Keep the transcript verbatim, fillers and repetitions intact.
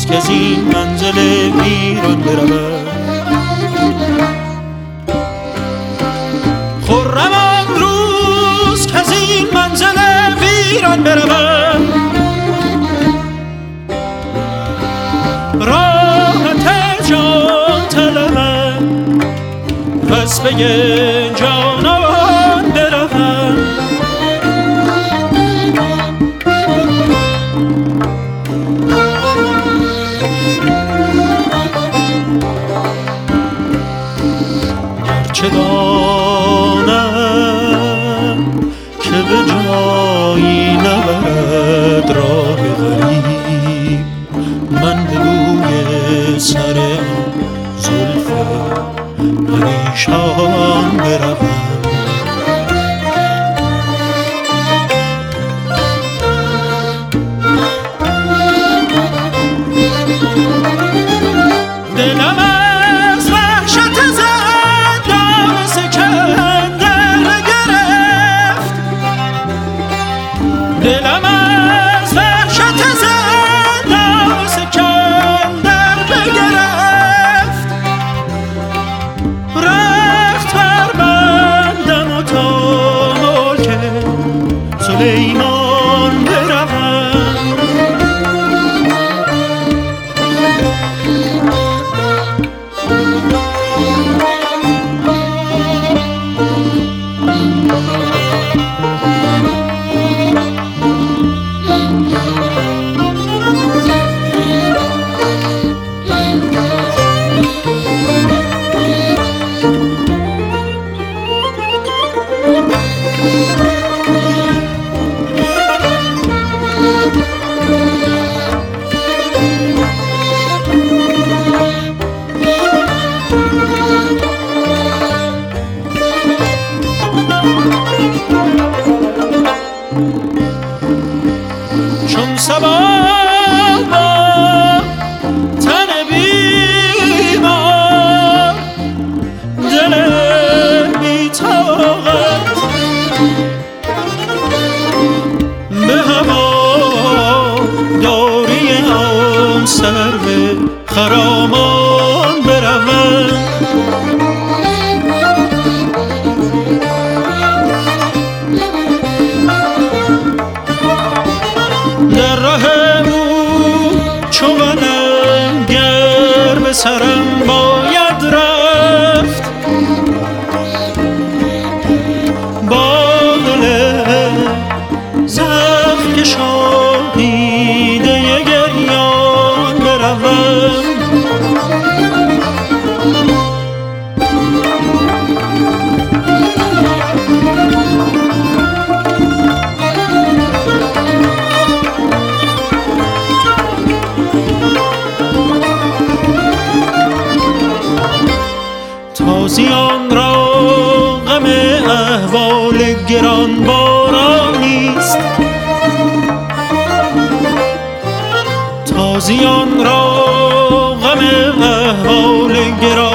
که از این منزل ویران بروم. خرم آن روز که از این منزل ویران بروم، راحت جان طلبم پس به جانان بروم. چه دانم که به جایی نبرد راه غریب، من به بوی سر آن زلف پریشان بروم. دلم از وحشت زندان سکندر گرفت، دلم از وحشت زندان سکندر بگرفت. رخت بر بندم و تا ملک سلیمان بروم. چون صبا با تن بیمار، دل بی‌طاقت به هواداری آن سرو خرامان بروم. در راه او چو منم گر به سرم باید رفت، با دل زخم که شاهیده گریان بروم. تازیان را غم احوال گران بارانیست، تازیان را غم احوال گران